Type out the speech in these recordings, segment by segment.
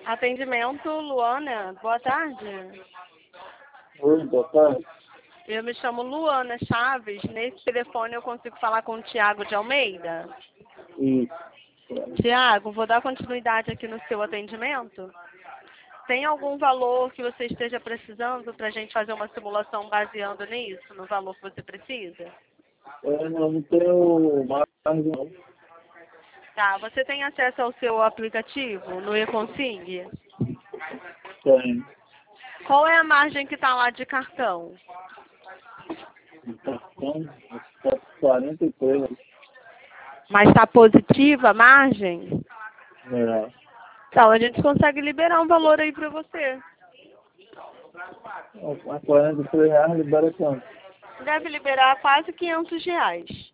Atendimento, Luana. Boa tarde. Oi, boa tarde. Eu me chamo Luana Chaves. Nesse telefone eu consigo falar com o Tiago de Almeida? Isso. Tiago, vou dar continuidade aqui no seu atendimento. Tem algum valor que você esteja precisando para a gente fazer uma simulação baseando nisso, no valor que você precisa? Eu não tenho margem, não. Tá, você tem acesso ao seu aplicativo no eConsig? Tenho. Qual é a margem que está lá de cartão? Cartão, está 43. Mas está positiva a margem? É. Então, a gente consegue liberar um valor aí para você. A 43 reais libera quanto? Deve liberar quase R$ 500.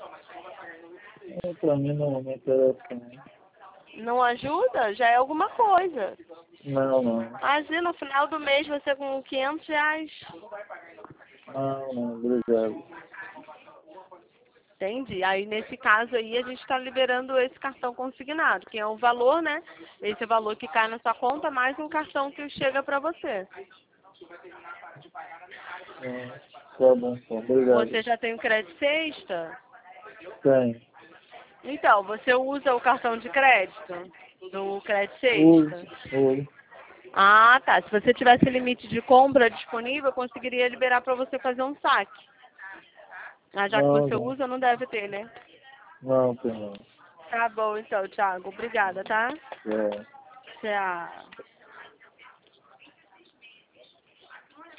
Pra mim não me interessa, não. Não ajuda? Já é alguma coisa. Não. Imagina, no final do mês você com R$ 500. Não, obrigado. Entendi. Aí, nesse caso aí, a gente está liberando esse cartão consignado, que é um valor, né? Esse é o valor que cai na sua conta, mais um cartão que chega para você. Tá bom, então, obrigado. Você já tem o crédito sexta? Tenho. Então, você usa o cartão de crédito do crédito sexta? Oi. Ah, tá. Se você tivesse limite de compra disponível, eu conseguiria liberar para você fazer um saque. Ah, já que você Não. usa, não deve ter, né? Não, tem não. Tá bom, então, Thiago. Obrigada, tá? É. Tchau.